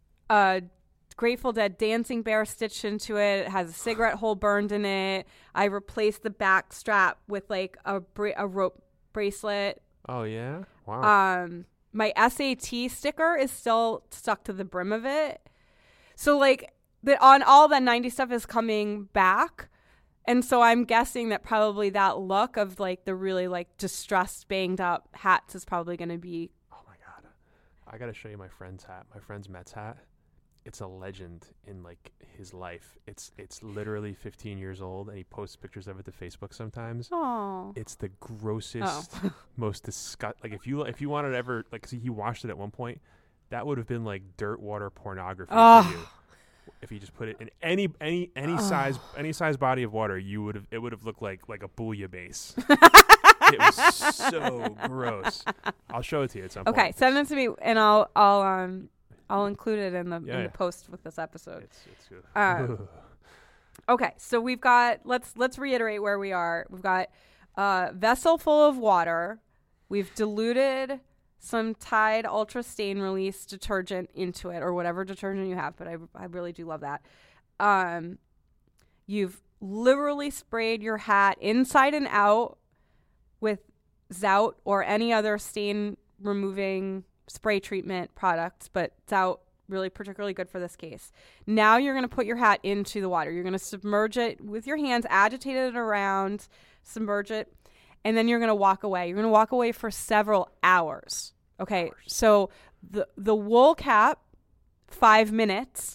a Grateful Dead dancing bear stitched into it. It has a cigarette hole burned in it. I replaced the back strap with like a bra- a rope bracelet. Oh yeah. Wow. Um, my S A T sticker is still stuck to the brim of it. So like the on all that nineties stuff is coming back. And so I'm guessing that probably that look of like the really like distressed, banged up hats is probably going to be. oh my god. I gotta show you my friend's hat. My friend's Mets hat. It's a legend in like his life. It's it's literally fifteen years old, and he posts pictures of it to Facebook sometimes. Oh. It's the grossest, most disgust. Like if you if you wanted to ever like, see, he washed it at one point. That would have been like dirt water pornography Oh. for you. If you just put it in any any any size any size body of water, you would have it would have looked like like a bouillabaisse. It was so gross. I'll show it to you at some point. Okay, send it to me, and I'll I'll um I'll include it in the Yeah, in yeah. the post with this episode. It's it's good. Um, Okay, so we've got let's let's reiterate where we are. We've got a vessel full of water. We've diluted some Tide Ultra Stain Release detergent into it, or whatever detergent you have. But I I really do love that. Um, you've literally sprayed your hat inside and out with Zout or any other stain removing spray treatment products, but Zout really particularly good for this case. Now you're going to put your hat into the water. You're going to submerge it with your hands, agitate it around, submerge it, and then you're going to walk away. You're going to walk away for several hours. Okay, Hours. so the the wool cap, five minutes.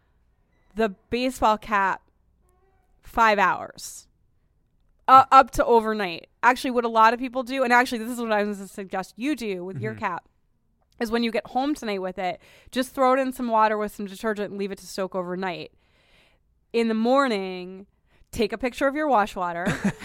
The baseball cap, five hours. Uh, up to overnight. Actually, what a lot of people do, and actually this is what I was going to suggest you do with your cap, is when you get home tonight with it, just throw it in some water with some detergent and leave it to soak overnight. In the morning, take a picture of your wash water.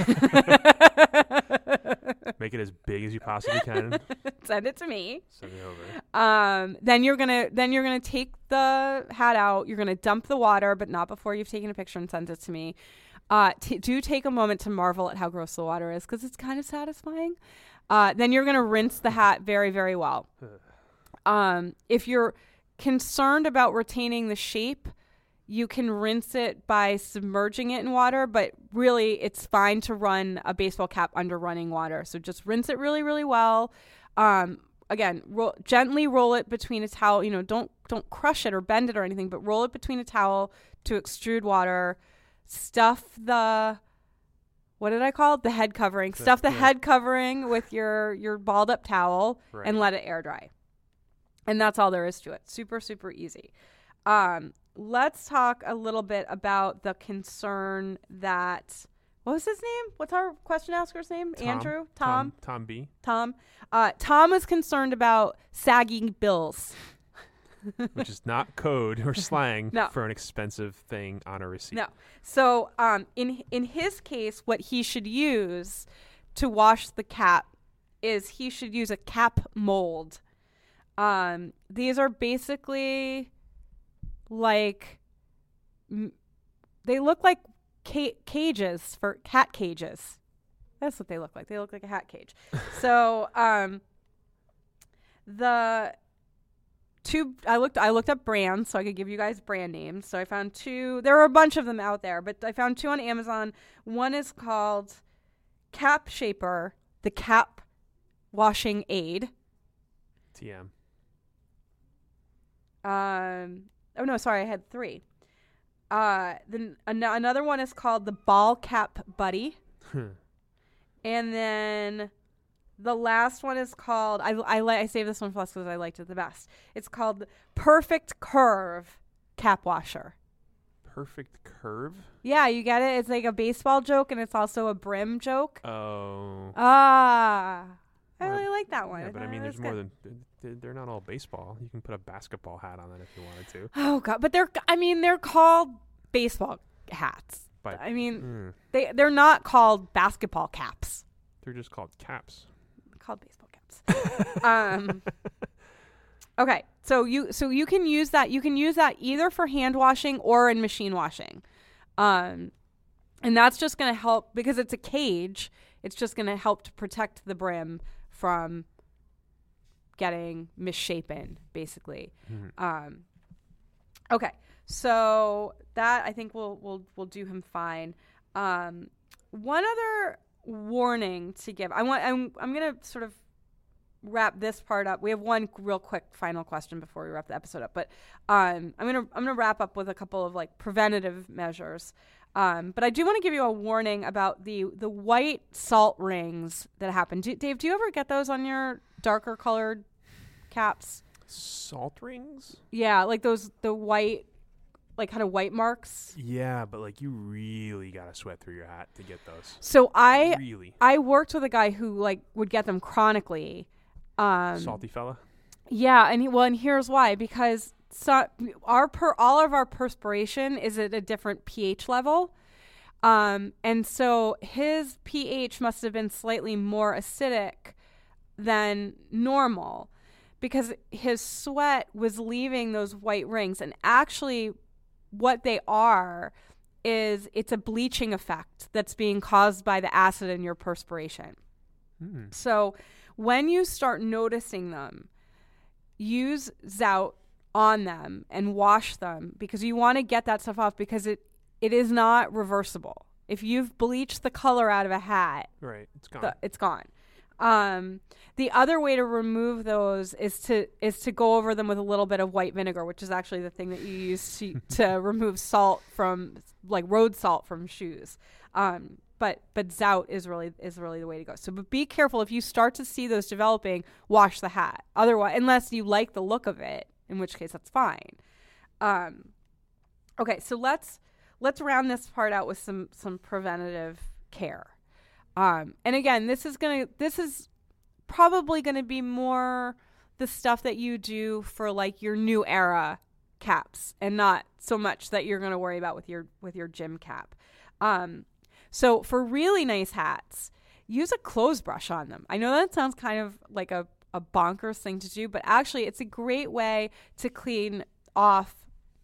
Make it as big as you possibly can. Send it to me. Send it over. Um, then you're gonna then you're gonna take the hat out. You're gonna dump the water, but not before you've taken a picture and sent it to me. Uh, t- do take a moment to marvel at how gross the water is, because it's kind of satisfying. Uh, then you're gonna rinse the hat very, very well. Um, if you're concerned about retaining the shape, you can rinse it by submerging it in water, but really it's fine to run a baseball cap under running water. So just rinse it really, really well. Um, again, ro- gently roll it between a towel. You know, don't don't crush it or bend it or anything, but roll it between a towel to extrude water. Stuff the, what did I call it? The head covering. Stuff the yeah. head covering with your, your balled up towel Right. and let it air dry. And that's all there is to it. Super, super easy. Um, let's talk a little bit about the concern that, what was his name? What's our question asker's name? Tom. Andrew? Tom. Tom? Tom B. Tom? Uh, Tom was concerned about sagging bills. Which is not code or slang No. for an expensive thing on a receipt. No. So um, in in his case, what he should use to wash the cap is he should use a cap mold. Um, these are basically like, m- they look like ca- cages for cat cages. That's what they look like. They look like a hat cage. So um, the two I looked I looked up brands so I could give you guys brand names. So I found two. There are a bunch of them out there, but I found two on Amazon. One is called Cap Shaper, the Cap Washing Aid. T M. Um oh no, sorry, I had three. Uh then an- another one is called the Ball Cap Buddy. And then the last one is called, I, I, li- I saved this one for last because I liked it the best. It's called the Perfect Curve Cap Washer. Perfect curve? Yeah, you get it? It's like a baseball joke, and it's also a brim joke. Oh. Ah. I Well, really like that one. Yeah, but I thought mean, it there's was more good. than they're, they're not all baseball. You can put a basketball hat on it if you wanted to. Oh, God. But they're, I mean, they're called baseball hats. But I mean, mm, they they're not called basketball caps. they're just called caps. They're called baseball caps. um, okay, so you so you can use that. You can use that either for hand washing or in machine washing, um, and that's just going to help because it's a cage. It's just going to help to protect the brim from getting misshapen, basically. Mm-hmm. Um, okay, so that I think will will will do him fine. Um, one other warning to give. I want. I'm. I'm gonna sort of wrap this part up. We have one real quick final question before we wrap the episode up. But um, I'm gonna. I'm gonna wrap up with a couple of like preventative measures. Um, but I do want to give you a warning about the the white salt rings that happen. Do, Dave, do you ever get those on your darker colored caps? Salt rings? Yeah, like those the white, like kind of white marks. Yeah, but like you really gotta sweat through your hat to get those. So I Really? I worked with a guy who like would get them chronically. Um, Salty fella? Yeah, and he, well, and here's why: because so, our per all of our perspiration is at a different pH level, um, and so his pH must have been slightly more acidic than normal, because his sweat was leaving those white rings, and actually, what they are is it's a bleaching effect that's being caused by the acid in your perspiration. Mm. So when you start noticing them, use Zout on them and wash them, because you want to get that stuff off, because it, it is not reversible. If you've bleached the color out of a hat, Right, it's gone. the, it's gone. Um, the other way to remove those is to is to go over them with a little bit of white vinegar, which is actually the thing that you use to, to remove salt from, like road salt from shoes. Um, but but Zout is really is really the way to go. So, but be careful if you start to see those developing. Wash the hat. Otherwise, unless you like the look of it, in which case that's fine. Um, okay, so let's let's round this part out with some some preventative care. Um, and again, this is gonna this is probably gonna be more the stuff that you do for like your new era caps, and not so much that you're gonna worry about with your with your gym cap. Um, so for really nice hats, use a clothes brush on them. I know that sounds kind of like a, a bonkers thing to do, but actually it's a great way to clean off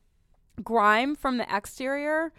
grime from the exterior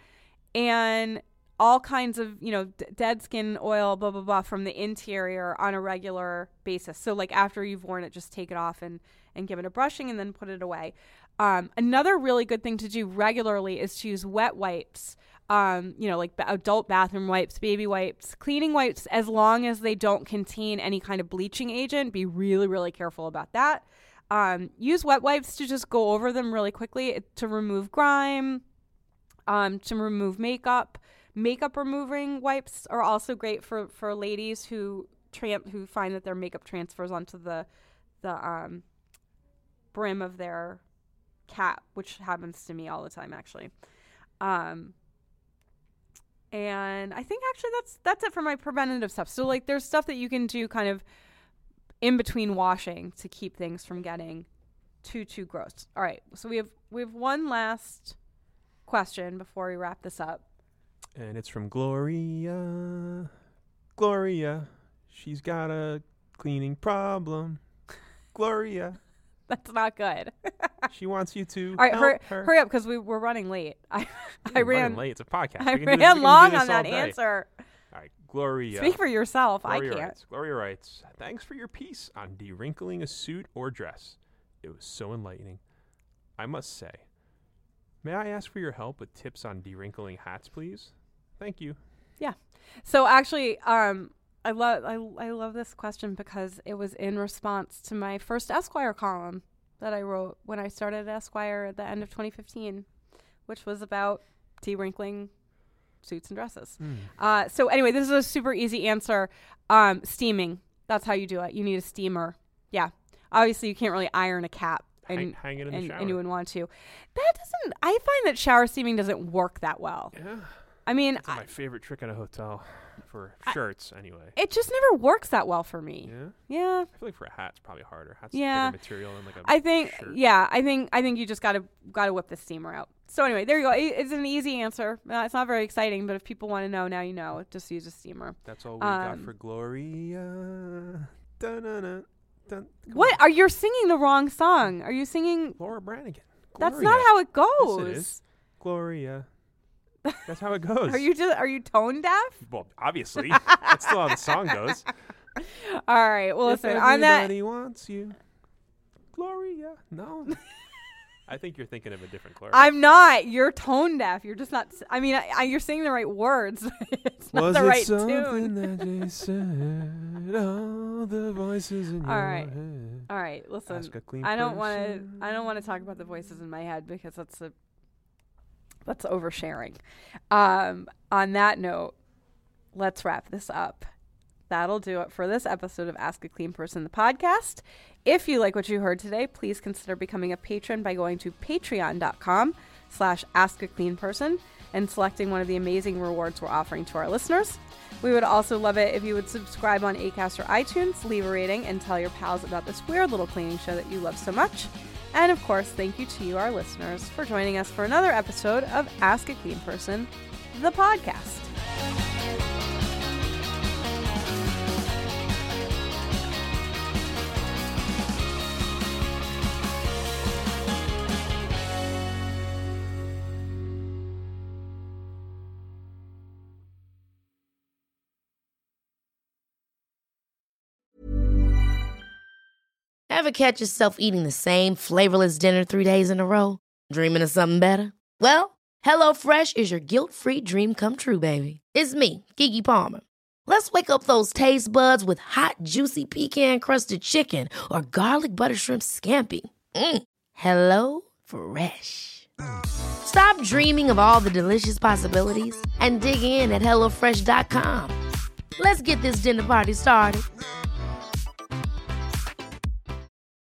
and all kinds of, you know, d- dead skin oil, blah, blah, blah, from the interior on a regular basis. So like after you've worn it, just take it off and, and give it a brushing and then put it away. Um, another really good thing to do regularly is to use wet wipes. Um, you know, like b- adult bathroom wipes, baby wipes, cleaning wipes, as long as they don't contain any kind of bleaching agent. Be really, really careful about that. Um, use wet wipes to just go over them really quickly to remove grime, um, to remove makeup. Makeup removing wipes are also great for, for ladies who tramp who find that their makeup transfers onto the the um, brim of their cap, which happens to me all the time, actually. Um, And I think actually that's that's it for my preventative stuff. So like there's stuff that you can do kind of in between washing to keep things from getting too too gross. All right. So we have we have one last question before we wrap this up. And it's from Gloria. Gloria, she's got a cleaning problem. Gloria. That's not good. She wants you to All right, help hurry, her. hurry up because we we're running late. I I You're ran running late. It's a podcast. I We can do this- we ran can do long this on all that day. answer. All right, Gloria. Speak for yourself. Gloria I can't. Writes, Gloria writes, thanks for your piece on dewrinkling a suit or dress. It was so enlightening. I must say, may I ask for your help with tips on dewrinkling hats, please? Thank you. Yeah. So actually, um, I love I I love this question because it was in response to my first Esquire column that I wrote when I started at Esquire at the end of twenty fifteen, which was about dewrinkling suits and dresses. Mm. Uh, so anyway, this is a super easy answer. Um, steaming. That's how you do it. You need a steamer. Yeah. Obviously, you can't really iron a cap. And, Hang, hang it in and, the shower. and you wouldn't want to. That doesn't. I find that shower steaming doesn't work that well. Yeah. I mean, That's I, my favorite trick in a hotel for I- shirts, anyway. it just never works that well for me. Yeah. Yeah. I feel like for a hat, it's probably harder. Hat's Yeah. bigger material than like a I think, shirt. yeah, I think, I think you just gotta gotta whip the steamer out. So anyway, there you go. It- It's an easy answer. Uh, it's not very exciting, but if people want to know, now you know. Just use a steamer. That's all we Um, got for Gloria. Dun-dun-dun, dun. Come What? on. Are you singing the wrong song? Are you singing? Laura Branigan. That's Gloria. not how it Yes, goes. it is. Gloria. That's how it goes. Are you just? Are you tone deaf? Well, obviously. That's still how the song goes. All right. Well, If listen. On that. everybody wants you. Gloria. No. I think you're thinking of a different Gloria. I'm not. You're tone deaf. You're just not. s- I mean, I, I, you're singing the right words. It's not Was the it right something tune. that they said? All the voices in All your right. head. All right. Listen. Ask a clean I don't want to. person. I don't want to talk about the voices in my head because that's a. That's oversharing. Um, on that note, let's wrap this up. That'll do it for this episode of Ask a Clean Person, the podcast. If you like what you heard today, please consider becoming a patron by going to patreon.com slash ask a clean person and selecting one of the amazing rewards we're offering to our listeners. We would also love it if you would subscribe on Acast or iTunes, leave a rating, and tell your pals about this weird little cleaning show that you love so much. And of course, thank you to you, our listeners, for joining us for another episode of Ask a Clean Person, the podcast. Ever catch yourself eating the same flavorless dinner three days in a row? Dreaming of something better? Well, HelloFresh is your guilt-free dream come true, baby. It's me, Keke Palmer. Let's wake up those taste buds with hot, juicy pecan-crusted chicken or garlic butter shrimp scampi. Mm. Hello Fresh. Stop dreaming of all the delicious possibilities and dig in at hello fresh dot com. Let's get this dinner party started.